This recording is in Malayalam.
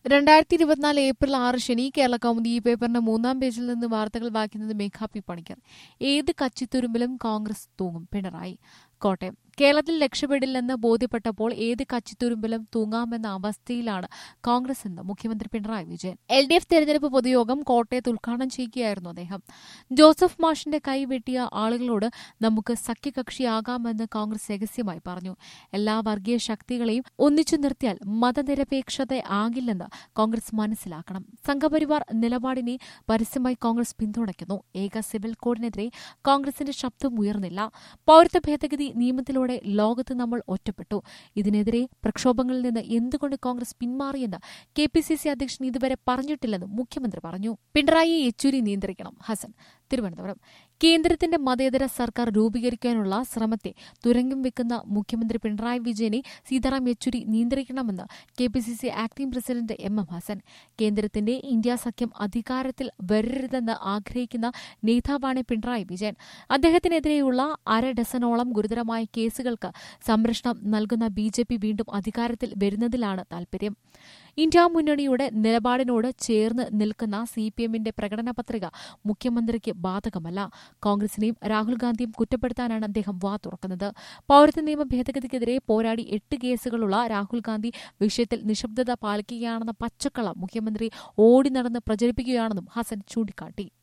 ഏപ്രിൽ 6 ശനി കേരള കൗമുദി ഈ പേപ്പറിന്റെ 3-ാം പേജിൽ നിന്ന് വാർത്തകൾ വായിക്കുന്നത് മേഘാ പി പണിക്കർ. ഏത് കച്ചിത്തുരുമ്പിലും കോൺഗ്രസ് തൂങ്ങും പിണറായി. കോട്ടയം. കേരളത്തിൽ രക്ഷപ്പെടില്ലെന്ന് ബോധ്യപ്പെട്ടപ്പോൾ ഏത് കച്ചിത്തുരുമ്പിലും തൂങ്ങാമെന്ന അവസ്ഥയിലാണ് കോൺഗ്രസ് എന്ന് മുഖ്യമന്ത്രി പിണറായി വിജയൻ. LDF തെരഞ്ഞെടുപ്പ് പൊതുയോഗം കോട്ടയത്ത് ഉദ്ഘാടനം ചെയ്യുകയായിരുന്നു അദ്ദേഹം. ജോസഫ് മാഷിന്റെ കൈ വെട്ടിയ ആളുകളോട് നമുക്ക് സഖ്യകക്ഷിയാകാമെന്ന് കോൺഗ്രസ് രഹസ്യമായി പറഞ്ഞു. എല്ലാ വർഗീയ ശക്തികളെയും ഒന്നിച്ചു നിർത്തിയാൽ മതനിരപേക്ഷത ആകില്ലെന്ന് കോൺഗ്രസ് മനസ്സിലാക്കണം. സംഘപരിവാർ നിലപാടിനെ പരസ്യമായി കോൺഗ്രസ് പിന്തുണയ്ക്കുന്നു. ഏക സിവിൽ കോഡിനെതിരെ കോൺഗ്രസിന്റെ ശബ്ദം ഉയർന്നില്ല. പൌരത്വ ഭേദഗതി നിയമത്തിലൂടെ ലോകത്ത് നമ്മൾ ഒറ്റപ്പെട്ടു. ഇതിനെതിരെ പ്രക്ഷോഭങ്ങളിൽ നിന്ന് എന്തുകൊണ്ട് കോൺഗ്രസ് പിന്മാറിയെന്ന് KPCC അധ്യക്ഷൻ ഇതുവരെ പറഞ്ഞിട്ടില്ലെന്നും മുഖ്യമന്ത്രി പറഞ്ഞു. പിണറായിയെ യെച്ചൂരി നിയന്ത്രിക്കണം. ഹസൻ. തിരുവനന്തപുരം. കേന്ദ്രത്തിന്റെ മതേതര സർക്കാർ രൂപീകരിക്കാനുള്ള ശ്രമത്തെ തുരങ്കം വെക്കുന്ന മുഖ്യമന്ത്രി പിണറായി വിജയനെ സീതാറാം യെച്ചൂരി നിയന്ത്രിക്കണമെന്ന് KPCC acting president MM Hassan. കേന്ദ്രത്തിന്റെ ഇന്ത്യ സഖ്യം അധികാരത്തിൽ വരരുതെന്ന് ആഗ്രഹിക്കുന്ന നേതാവാണ് പിണറായി വിജയൻ. അദ്ദേഹത്തിനെതിരെയുള്ള 1/2 ഡസനോളം ഗുരുതരമായ കേസുകൾക്ക് സംരക്ഷണം നൽകുന്ന BJP വീണ്ടും അധികാരത്തിൽ വരുന്നതിലാണ് താൽപര്യം. ഇന്ത്യ മുന്നണിയുടെ നിലപാടിനോട് ചേർന്ന് നിൽക്കുന്ന CPMന്റെ പ്രകടന പത്രിക മുഖ്യമന്ത്രിക്ക് ബാധകമല്ല. കോൺഗ്രസിനെയും രാഹുൽ ഗാന്ധിയും കുറ്റപ്പെടുത്താനാണ് അദ്ദേഹം വാ തുറക്കുന്നത്. പൌരത്വ നിയമ ഭേദഗതിക്കെതിരെ പോരാടി 8 കേസുകളുള്ള രാഹുൽ ഗാന്ധി വിഷയത്തിൽ നിശബ്ദത പാലിക്കുകയാണെന്ന പച്ചക്കള്ളം മുഖ്യമന്ത്രി ഓടി നടന്ന് പ്രചരിപ്പിക്കുകയാണെന്നും ഹസൻ ചൂണ്ടിക്കാട്ടി.